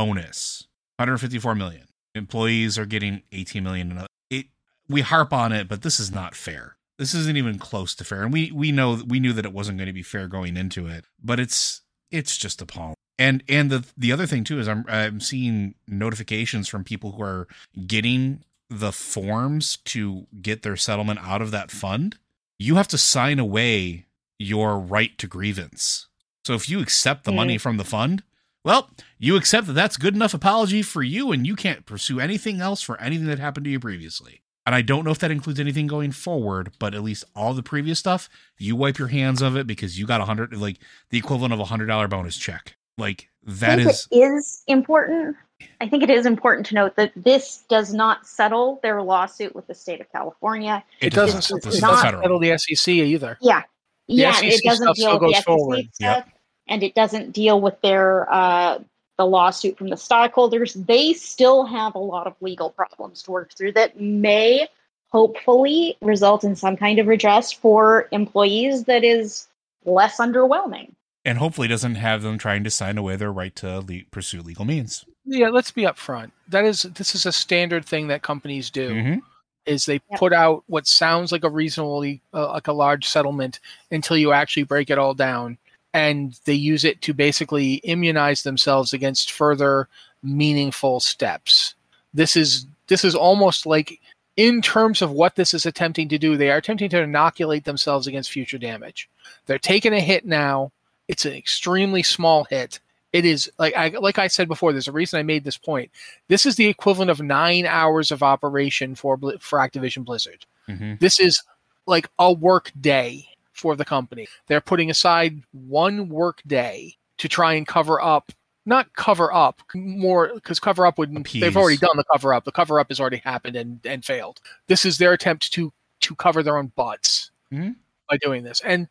154 million. Employees are getting 18 million. We harp on it, but this is not fair. This isn't even close to fair. And we knew that it wasn't going to be fair going into it, but it's just appalling. And the other thing too is I'm seeing notifications from people who are getting the forms to get their settlement out of that fund. You have to sign away your right to grievance. So if you accept the money from the fund, well, you accept that that's good enough apology for you, and you can't pursue anything else for anything that happened to you previously. And I don't know if that includes anything going forward, but at least all the previous stuff, you wipe your hands of it because you got the equivalent of $100 bonus check. Like, that is important. I think it is important to note that this does not settle their lawsuit with the state of California. It doesn't settle the SEC either. Yeah. It doesn't deal with the SEC stuff, and it doesn't deal with their the lawsuit from the stockholders. They still have a lot of legal problems to work through that may hopefully result in some kind of redress for employees that is less underwhelming. And hopefully doesn't have them trying to sign away their right to pursue legal means. Yeah, let's be upfront. This is a standard thing that companies do. Mm-hmm. Is they put out what sounds like a reasonably like a large settlement until you actually break it all down, and they use it to basically immunize themselves against further meaningful steps. This is almost like, in terms of what this is attempting to do, they are attempting to inoculate themselves against future damage. They're taking a hit now. It's an extremely small hit. It is, like I said before, there's a reason I made this point. This is the equivalent of 9 hours of operation for Activision Blizzard. Mm-hmm. This is like a work day for the company. They're putting aside one work day to try and cover up. Not cover up, more, because cover up wouldn't. Appease. They've already done the cover up. The cover up has already happened and failed. This is their attempt to cover their own butts by doing this. And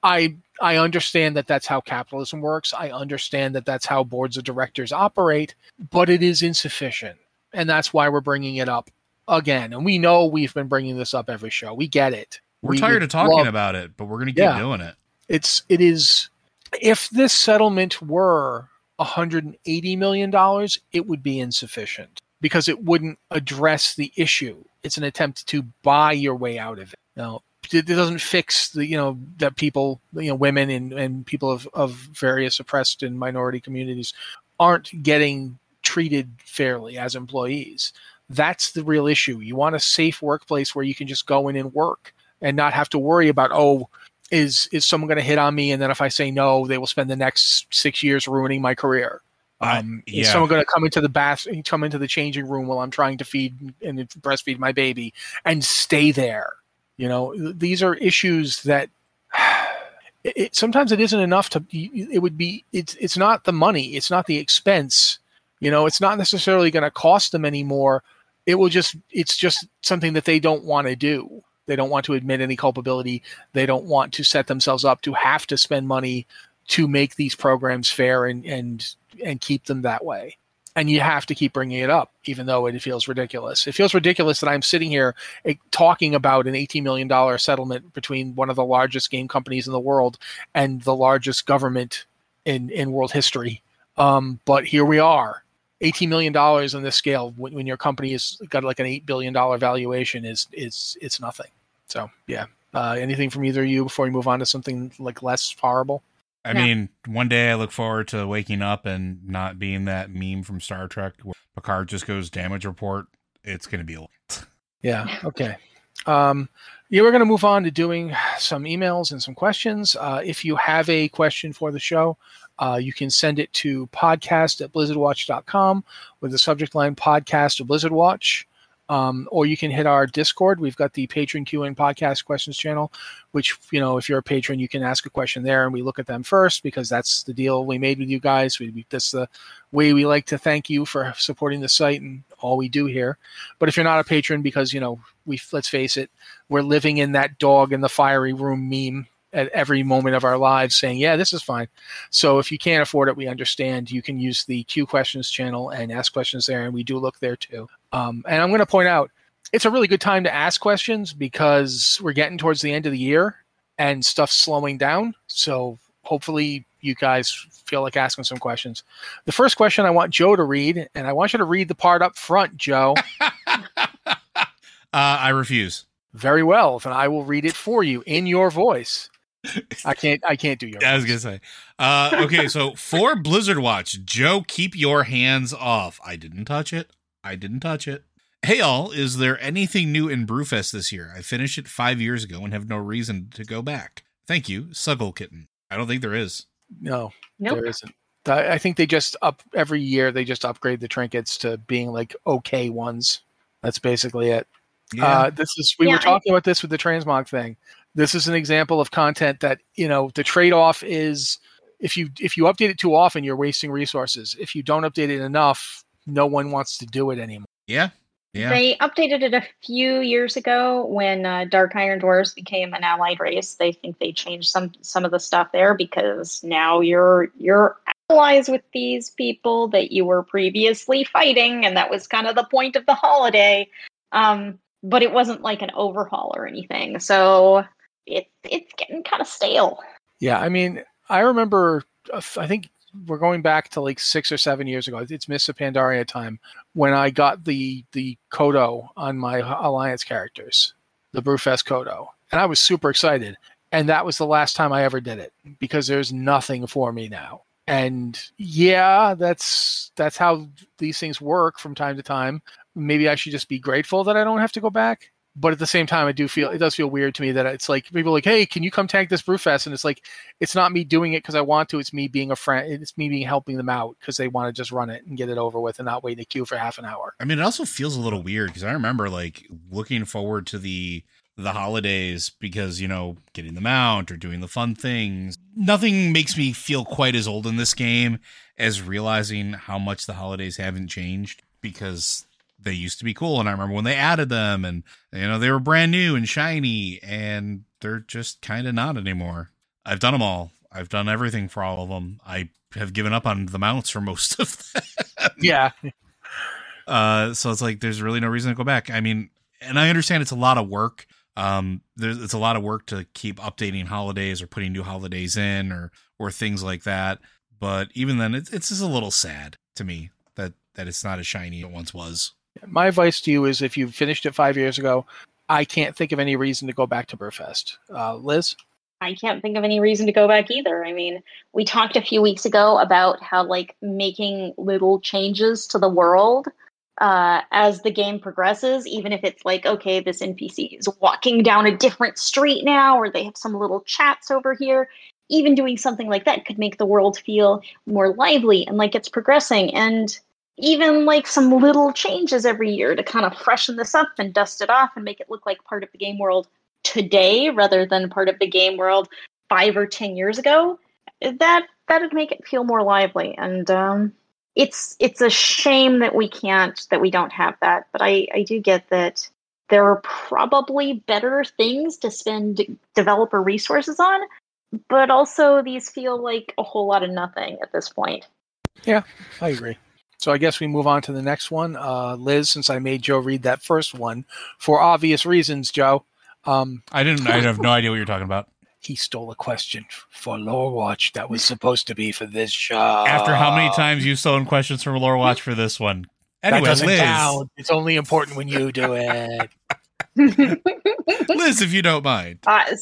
I understand that that's how capitalism works. I understand that that's how boards of directors operate, but it is insufficient. And that's why we're bringing it up again. And we know we've been bringing this up every show. We get it. We're tired of talking about it, but we're going to keep doing it. It is. If this settlement were $180 million, it would be insufficient because it wouldn't address the issue. It's an attempt to buy your way out of it. Now, it doesn't fix that people, women and people of various oppressed and minority communities aren't getting treated fairly as employees. That's the real issue. You want a safe workplace where you can just go in and work and not have to worry about, is someone going to hit on me? And then if I say no, they will spend the next 6 years ruining my career. Is someone going to come into the changing room while I'm trying to feed and breastfeed my baby and stay there? These are issues that sometimes it isn't enough it's not the money. It's not the expense. It's not necessarily going to cost them any more it's just something that they don't want to do. They don't want to admit any culpability. They don't want to set themselves up to have to spend money to make these programs fair and keep them that way. And you have to keep bringing it up, even though it feels ridiculous. It feels ridiculous that I'm sitting here talking about an $18 million settlement between one of the largest game companies in the world and the largest government in world history. But here we are. $18 million on this scale when your company has got like an $8 billion valuation it's nothing. So yeah. Anything from either of you before we move on to something like less horrible? I mean, one day I look forward to waking up and not being that meme from Star Trek where Picard just goes damage report. It's going to be a lot. Yeah. Okay. We're going to move on to doing some emails and some questions. If you have a question for the show, you can send it to podcast@blizzardwatch.com with the subject line podcast or Blizzard Watch. Or you can hit our Discord. We've got the Patron Q&A podcast questions channel, which, if you're a patron, you can ask a question there and we look at them first because that's the deal we made with you guys. That's the way we like to thank you for supporting the site and all we do here. But if you're not a patron, because, let's face it, we're living in that dog in the fiery room meme at every moment of our lives saying, yeah, this is fine. So if you can't afford it, we understand. You can use the Q questions channel and ask questions there, and we do look there too. And I'm going to point out, it's a really good time to ask questions because we're getting towards the end of the year and stuff's slowing down. So hopefully you guys feel like asking some questions. The first question I want Joe to read, and I want you to read the part up front, Joe. I refuse. Very well. Then I will read it for you in your voice. I can't do your voice. I was going to say. Okay, so for Blizzard Watch, Joe, keep your hands off. I didn't touch it. Hey all, is there anything new in Brewfest this year? I finished it 5 years ago and have no reason to go back. Thank you, Suggle Kitten. I don't think there is. No, nope. There isn't. I think they just every year they just upgrade the trinkets to being like okay ones. That's basically it. Yeah. We were talking about this with the transmog thing. This is an example of content that, the trade-off is if you update it too often, you're wasting resources. If you don't update it enough, no one wants to do it anymore. Yeah. Yeah. They updated it a few years ago when Dark Iron Dwarves became an allied race. They think they changed some of the stuff there because now you're allies with these people that you were previously fighting, and that was kind of the point of the holiday. But it wasn't like an overhaul or anything, so it's getting kind of stale. Yeah, I mean, I remember, I think we're going back to like 6 or 7 years ago. It's Mists of Pandaria time when I got the Kodo on my Alliance characters, the Brewfest Kodo, and I was super excited. And that was the last time I ever did it because there's nothing for me now. And yeah, that's how these things work from time to time. Maybe I should just be grateful that I don't have to go back. But at the same time, it does feel weird to me that it's like people are like, hey, can you come tank this Brewfest? And it's like, it's not me doing it because I want to. It's me being a friend. It's me helping them out because they want to just run it and get it over with and not wait in a queue for half an hour. I mean, it also feels a little weird because I remember like looking forward to the holidays because, getting the mount or doing the fun things. Nothing makes me feel quite as old in this game as realizing how much the holidays haven't changed because they used to be cool. And I remember when they added them and, they were brand new and shiny and they're just kind of not anymore. I've done them all. I've done everything for all of them. I have given up on the mounts for most of them. Yeah. So it's like, there's really no reason to go back. I mean, and I understand it's a lot of work. It's a lot of work to keep updating holidays or putting new holidays in or things like that. But even then, it's just a little sad to me that it's not as shiny as it once was. My advice to you is if you finished it 5 years ago, I can't think of any reason to go back to Brewfest. Liz? I can't think of any reason to go back either. I mean, we talked a few weeks ago about how like making little changes to the world as the game progresses, even if it's like, okay, this NPC is walking down a different street now, or they have some little chats over here. Even doing something like that could make the world feel more lively and like it's progressing. And even like some little changes every year to kind of freshen this up and dust it off and make it look like part of the game world today rather than part of the game world 5 or 10 years ago, that'd make it feel more lively. And it's a shame that we don't have that. But I do get that there are probably better things to spend developer resources on, but also these feel like a whole lot of nothing at this point. Yeah, I agree. So I guess we move on to the next one. Liz, since I made Joe read that first one for obvious reasons, Joe. I have no idea what you're talking about. He stole a question for Lore Watch that was supposed to be for this show. After how many times you've stolen questions from Lore Watch for this one? Anyway, that doesn't Liz. count. It's only important when you do it. Liz, if you don't mind.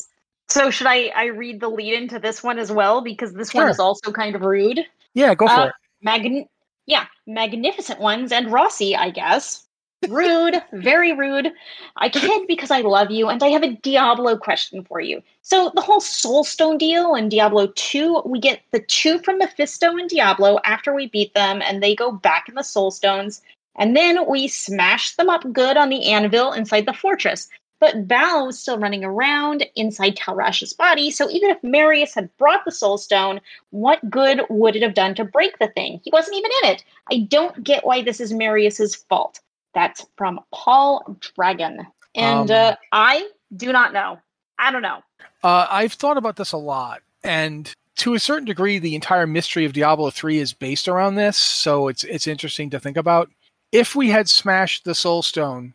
So should I read the lead into this one as well? Because this one is also kind of rude. Yeah, go for it. Magnificent ones and Rossi, I guess. Rude, very rude. I kid because I love you, and I have a Diablo question for you. So the whole Soulstone deal in Diablo 2, we get the 2 from Mephisto and Diablo after we beat them, and they go back in the Soulstones, and then we smash them up good on the anvil inside the fortress. But Val was still running around inside Talrash's body, so even if Marius had brought the Soulstone, what good would it have done to break the thing? He wasn't even in it. I don't get why this is Marius's fault. That's from Paul Dragon. And I do not know. I don't know. I've thought about this a lot. And to a certain degree, the entire mystery of Diablo 3 is based around this. So it's interesting to think about. If we had smashed the Soulstone,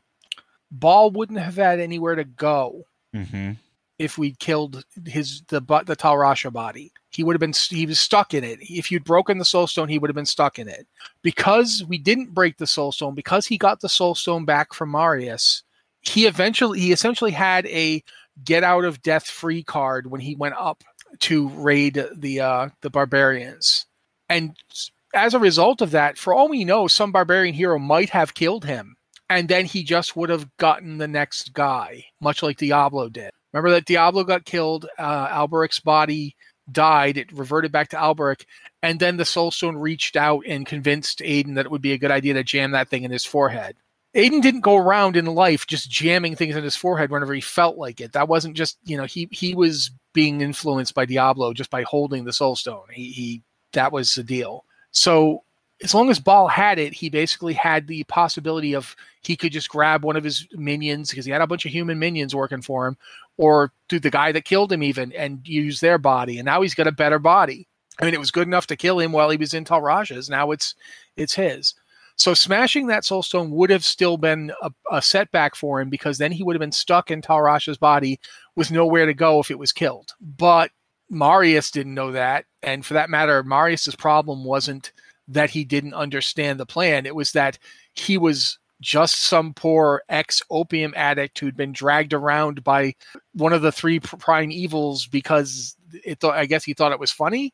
Baal wouldn't have had anywhere to go. Mm-hmm. If we'd killed the Tal Rasha body. He was stuck in it. If you'd broken the Soulstone, he would have been stuck in it. Because we didn't break the Soulstone, because he got the Soulstone back from Marius, he essentially had a get out of death free card when he went up to raid the barbarians. And as a result of that, for all we know, some barbarian hero might have killed him. And then he just would have gotten the next guy, much like Diablo did. Remember that Diablo got killed, Alberic's body died, it reverted back to Alberic, and then the Soulstone reached out and convinced Aiden that it would be a good idea to jam that thing in his forehead. Aiden didn't go around in life just jamming things in his forehead whenever he felt like it. That wasn't just, he was being influenced by Diablo just by holding the Soulstone. That was the deal. So as long as Baal had it, he basically had the possibility of he could just grab one of his minions, because he had a bunch of human minions working for him, or do the guy that killed him even, and use their body. And now he's got a better body. I mean, it was good enough to kill him while he was in Tal Rasha's. Now it's his. So smashing that Soulstone would have still been a setback for him, because then he would have been stuck in Tal Rasha's body with nowhere to go if it was killed. But Marius didn't know that. And for that matter, Marius's problem wasn't that he didn't understand the plan. It was that he was just some poor ex-opium addict who'd been dragged around by one of the 3 prime evils because I guess he thought it was funny.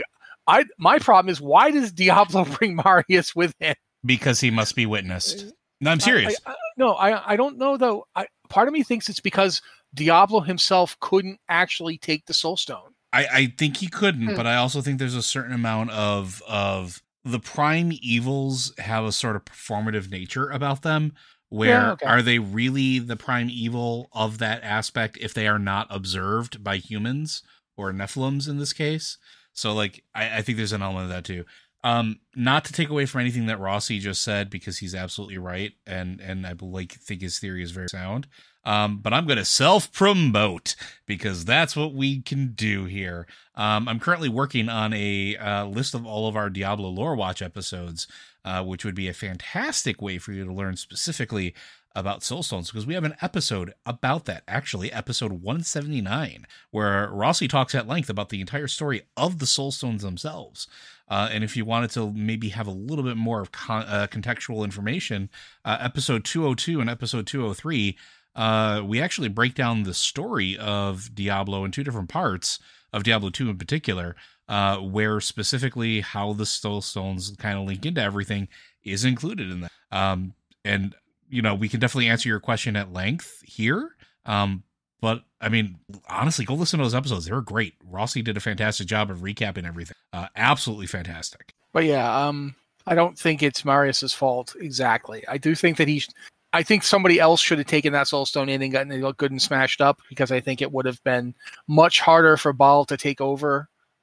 My problem is, why does Diablo bring Marius with him? Because he must be witnessed. No, I'm serious. I don't know, though. Part of me thinks it's because Diablo himself couldn't actually take the Soulstone. I think he couldn't, but I also think there's a certain amount of the prime evils have a sort of performative nature about them, where are they really the prime evil of that aspect if they are not observed by humans or Nephilims in this case? So like, I think there's an element of that too. Not to take away from anything that Rossi just said, because he's absolutely right. And I think his theory is very sound. But I'm going to self-promote, because that's what we can do here. I'm currently working on a list of all of our Diablo Lore Watch episodes, which would be a fantastic way for you to learn specifically about Soulstones, because we have an episode about that, actually, episode 179, where Rossi talks at length about the entire story of the Soulstones themselves. And if you wanted to maybe have a little bit more of contextual information, episode 202 and episode 203, we actually break down the story of Diablo in 2 different parts, of Diablo 2 in particular, where specifically how the Soulstones kind of link into everything is included in that. And, we can definitely answer your question at length here. But, I mean, honestly, go listen to those episodes. They were great. Rossi did a fantastic job of recapping everything. Absolutely fantastic. But yeah, I don't think it's Marius's fault exactly. I do think that I think somebody else should have taken that Soulstone in and gotten it good and smashed up, because I think it would have been much harder for Baal to take over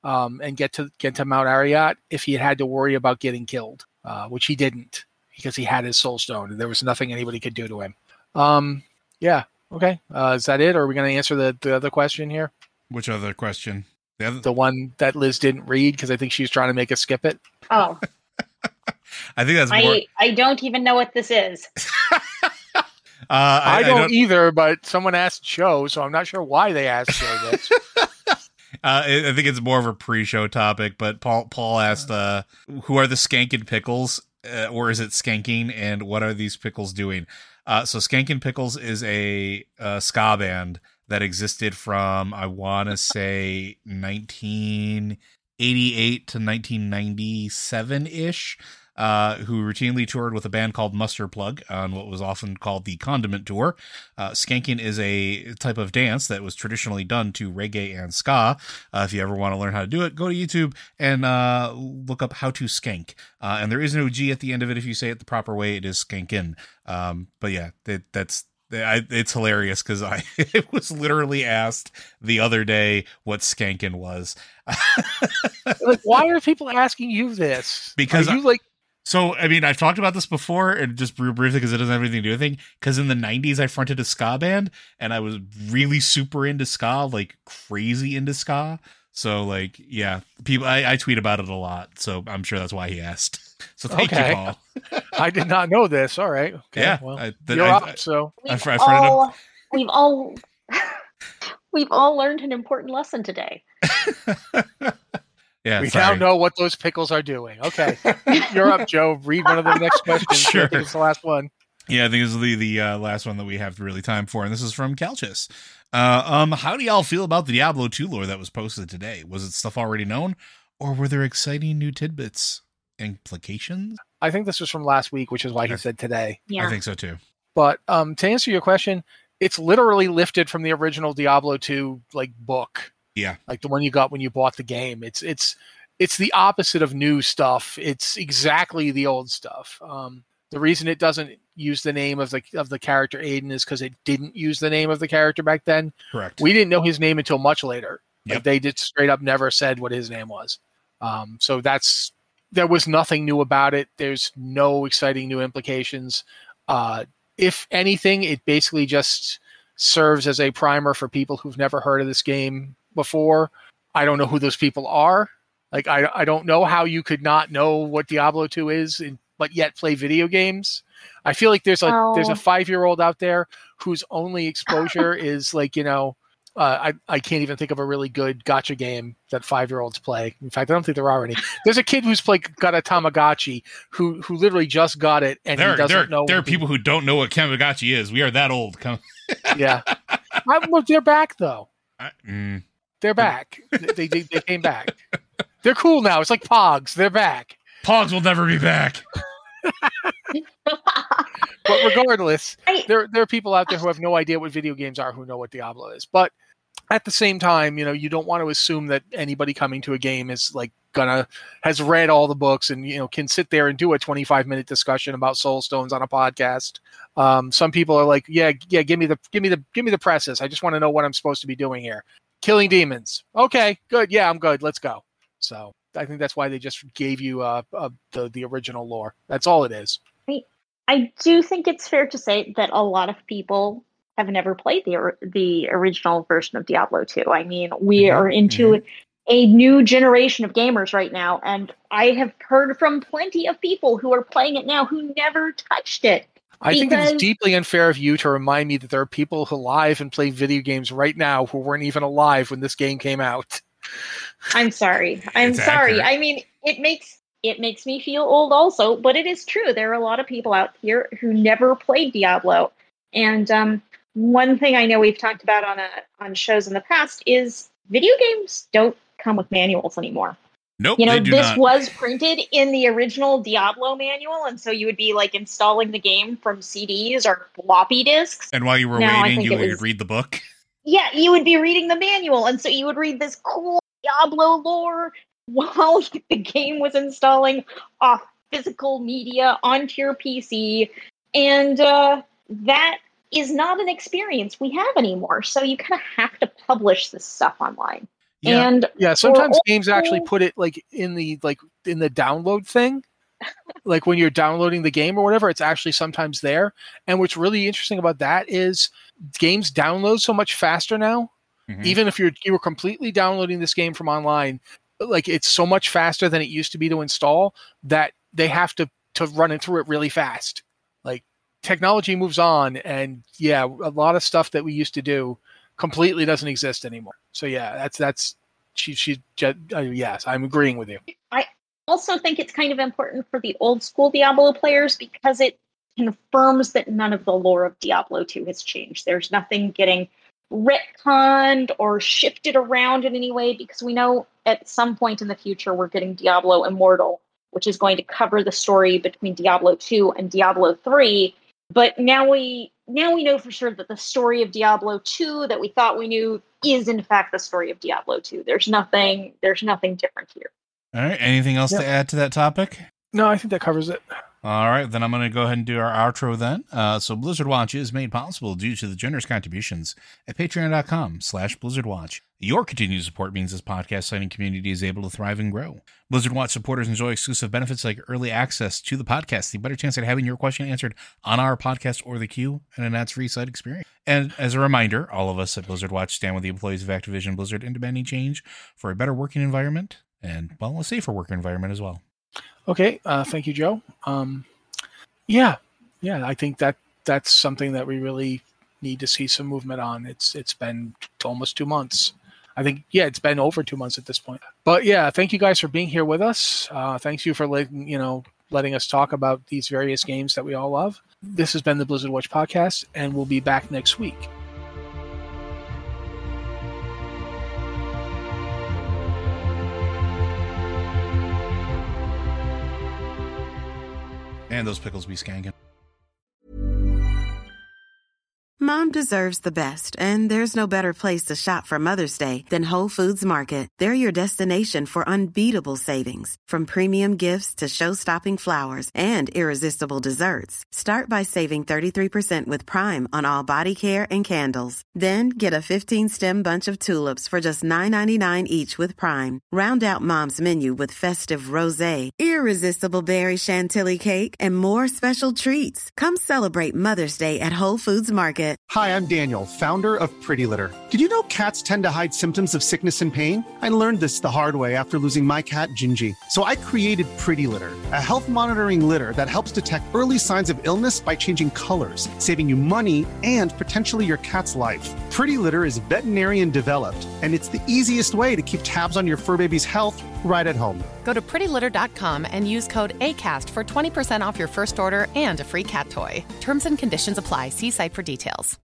and get to Mount Arreat if he had to worry about getting killed, which he didn't because he had his soul stone and there was nothing anybody could do to him. Yeah. Okay. Is that it? Or are we going to answer the other question here? Which other question? The one that Liz didn't read because I think she was trying to make us skip it. Oh. I think that's more. I don't even know what this is. I don't either, but someone asked Joe, so I'm not sure why they asked Joe this. I think it's more of a pre-show topic, but Paul asked, who are the Skankin' Pickles, or is it Skanking, and what are these pickles doing? So Skankin' Pickles is a ska band that existed from, I want to say, 1988 to 1997-ish. Who routinely toured with a band called Mustard Plug on what was often called the Condiment Tour. Skanking is a type of dance that was traditionally done to reggae and ska. If you ever want to learn how to do it, go to YouTube and look up how to skank. And there is no G at the end of it. If you say it the proper way, it is skankin'. But yeah, it's hilarious because I was literally asked the other day what skankin' was. Like, why are people asking you this? Because are you like. So, I mean, I've talked about this before, and just briefly because it doesn't have anything to do with anything. Because in the 90s, I fronted a ska band, and I was really super into ska, like crazy into ska. So, like, yeah, people, I tweet about it a lot. So I'm sure that's why he asked. So thank you, Paul. I did not know this. All right. Okay. Yeah. Well, you're up. So we've all learned an important lesson today. Yeah, we now know what those pickles are doing. Okay. You're up, Joe. Read one of the next questions. Sure. I think it's the last one. Yeah, I think this is the last one that we have really time for, and this is from Calchis. How do y'all feel about the Diablo 2 lore that was posted today? Was it stuff already known, or were there exciting new tidbits? Implications? I think this was from last week, which is why he said today. Yeah. I think so too. But to answer your question, it's literally lifted from the original Diablo 2 book. Yeah. Like the one you got when you bought the game. It's the opposite of new stuff. It's exactly the old stuff. The reason it doesn't use the name of the character Aiden is because it didn't use the name of the character back then. Correct. We didn't know his name until much later. Yep. They did straight up never said what his name was. So there was nothing new about it. There's no exciting new implications. If anything, it basically just serves as a primer for people who've never heard of this game before. I don't know who those people are. Like, I don't know how you could not know what Diablo 2 is, but yet play video games. I feel like there's a 5-year-old out there whose only exposure is I can't even think of a really good gacha game that 5-year-olds play. In fact, I don't think there are any. There's a kid who's got a Tamagotchi who literally just got it and he doesn't know. There are people who don't know what Tamagotchi is. We are that old. Yeah. Look, they're back though. They're back. They came back. They're cool now. It's like Pogs. They're back. Pogs will never be back. But regardless, there are people out there who have no idea what video games are who know what Diablo is. But at the same time, you don't want to assume that anybody coming to a game is has read all the books and can sit there and do a 25-minute discussion about soul stones on a podcast. Some people are like, yeah, give me the presses. I just want to know what I'm supposed to be doing here. Killing demons. Okay, good. Yeah, I'm good. Let's go. So I think that's why they just gave you the original lore. That's all it is. I do think it's fair to say that a lot of people have never played the original version of Diablo 2. I mean, we are into a new generation of gamers right now, and I have heard from plenty of people who are playing it now who never touched it. I think it's deeply unfair of you to remind me that there are people who live and play video games right now who weren't even alive when this game came out. I'm sorry. Sorry. I mean, it makes me feel old also, but it is true. There are a lot of people out here who never played Diablo. And one thing I know we've talked about on shows in the past is video games don't come with manuals anymore. Nope, they do this not. was printed in the original Diablo manual, and so you would be installing the game from CDs or floppy disks. And while you were waiting, you would read the book. Yeah, you would be reading the manual, and so you would read this cool Diablo lore while the game was installing off physical media onto your PC, and that is not an experience we have anymore. So you kind of have to publish this stuff online. Yeah. And sometimes games actually put it in the download thing. Like when you're downloading the game or whatever, it's actually sometimes there. And what's really interesting about that is games download so much faster now. Mm-hmm. Even if you were completely downloading this game from online, like it's so much faster than it used to be to install that they have to run it through it really fast. Like technology moves on, and a lot of stuff that we used to do completely doesn't exist anymore. So that's yes, I'm agreeing with you. I also think it's kind of important for the old school Diablo players because it confirms that none of the lore of Diablo 2 has changed. There's nothing getting retconned or shifted around in any way, because we know at some point in the future we're getting Diablo Immortal, which is going to cover the story between Diablo 2 and Diablo 3. But now we know for sure that the story of Diablo 2 that we thought we knew is in fact the story of Diablo 2. There's nothing different here. All right. Anything else to add to that topic? No, I think that covers it. All right, then I'm going to go ahead and do our outro then. So Blizzard Watch is made possible due to the generous contributions at patreon.com/BlizzardWatch. Your continued support means this podcast signing community is able to thrive and grow. Blizzard Watch supporters enjoy exclusive benefits like early access to the podcast, the better chance at having your question answered on our podcast or the queue, and an ads-free site experience. And as a reminder, all of us at Blizzard Watch stand with the employees of Activision Blizzard in demanding change for a better working environment and, well, a safer working environment as well. Okay, thank you, Joe. I think that's something that we really need to see some movement on. It's been almost 2 months. I think, it's been over 2 months at this point. But thank you guys for being here with us. Thanks you for letting us talk about these various games that we all love. This has been the Blizzard Watch podcast, and we'll be back next week. And those pickles be skanking. Mom deserves the best, and there's no better place to shop for Mother's Day than Whole Foods Market. They're your destination for unbeatable savings, from premium gifts to show-stopping flowers and irresistible desserts. Start by saving 33% with Prime on all body care and candles. Then get a 15-stem bunch of tulips for just $9.99 each with Prime. Round out Mom's menu with festive rosé, irresistible berry chantilly cake, and more special treats. Come celebrate Mother's Day at Whole Foods Market. Hi, I'm Daniel, founder of Pretty Litter. Did you know cats tend to hide symptoms of sickness and pain? I learned this the hard way after losing my cat, Gingy. So I created Pretty Litter, a health monitoring litter that helps detect early signs of illness by changing colors, saving you money and potentially your cat's life. Pretty Litter is veterinarian developed, and it's the easiest way to keep tabs on your fur baby's health right at home. Go to prettylitter.com and use code ACAST for 20% off your first order and a free cat toy. Terms and conditions apply. See site for details.